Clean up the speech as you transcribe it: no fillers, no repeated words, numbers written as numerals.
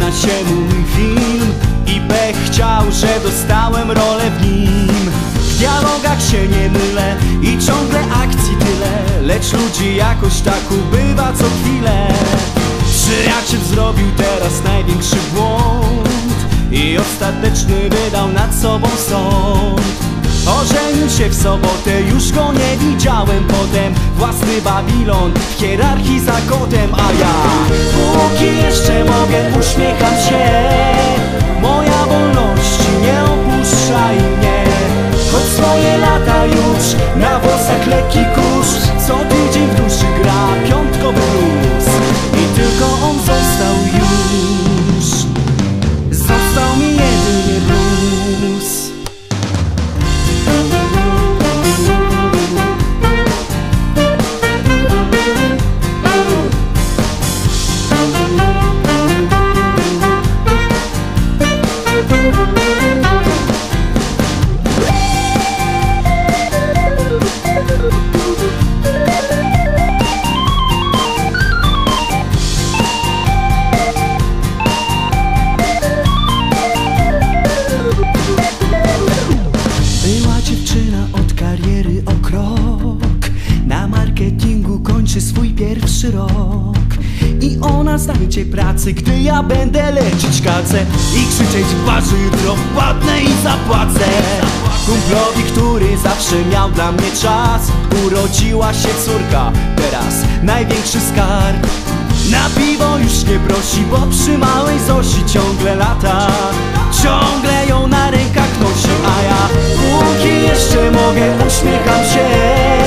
zaczyna się mój film i pech chciał, że dostałem rolę w nim. W dialogach się nie mylę i ciągle akcji tyle, lecz ludzi jakoś tak ubywa co chwilę. Przyjaciel zrobił teraz największy błąd i ostateczny wydał nad sobą sąd. Ożenił się w sobotę, już go nie widziałem potem. Własny Babilon w hierarchii za kotem. A ja, póki jeszcze mogę, uśmiecham się. Moja wolność nie opuszczaj mnie. Choć swoje lata już, na włosach lekki kurz. Co tydzień w duszy gra piątkowy blues i tylko on został już. Został mi jedynie blues. Swój pierwszy rok i ona znajdzie pracę, gdy ja będę lecieć kacę i krzyczeć w barze: jutro wpadnę i zapłacę. Kumplowi, który zawsze miał dla mnie czas, urodziła się córka, teraz największy skarb. Na piwo już nie prosi, bo przy małej Zosi ciągle lata, ciągle ją na rękach nosi. A ja, póki jeszcze mogę, uśmiecham się.